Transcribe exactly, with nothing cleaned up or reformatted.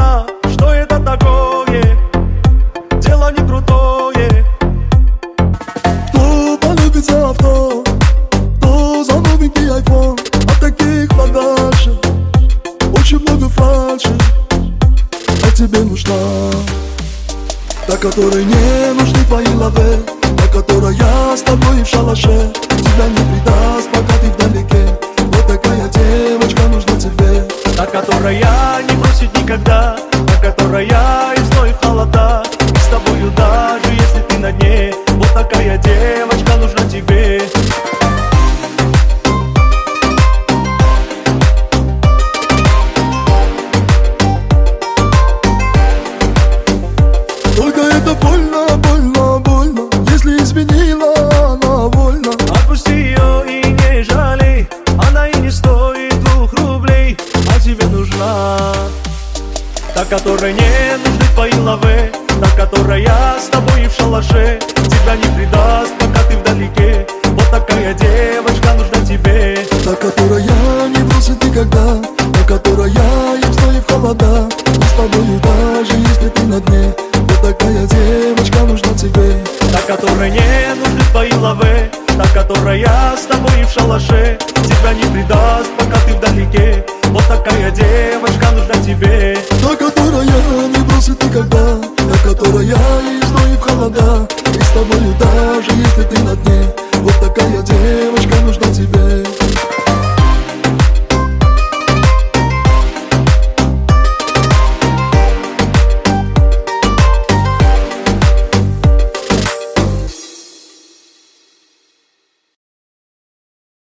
она, что это такое? Дело не крутое. Кто полюбится авто, кто за новенький айфон, а таких подальше очень много фальши. А тебе нужна та, которой не нужны твои лавы, та, которая с тобой в шалаше тебя не предаст, пока ты вдалеке. Вот такая девочка нужна тебе. Та, которая не бросит никогда, та, которая и в зной, и в холода, и с тобою даже если ты на дне. Вот такая девочка нужна тебе. Только это больно, больно, больно, если изменила она вольно. Отпусти ее и не жалей, она и не стоит двух рублей. А тебе нужна та, которой не нужны твои лавы, та, которая с тобой и в шалаше тебя не предаст, пока ты вдалеке. Вот такая девочка нужна тебе. Та, которая не бросит никогда, та, которая и в зной, и в холода, и с тобою даже если ты на дне. Вот такая девочка нужна тебе. Та, которой не нужны твои лавы, та, которая с тобой и в шалаше тебя не предаст, пока ты вдалеке. Вот такая девочка нужна тебе.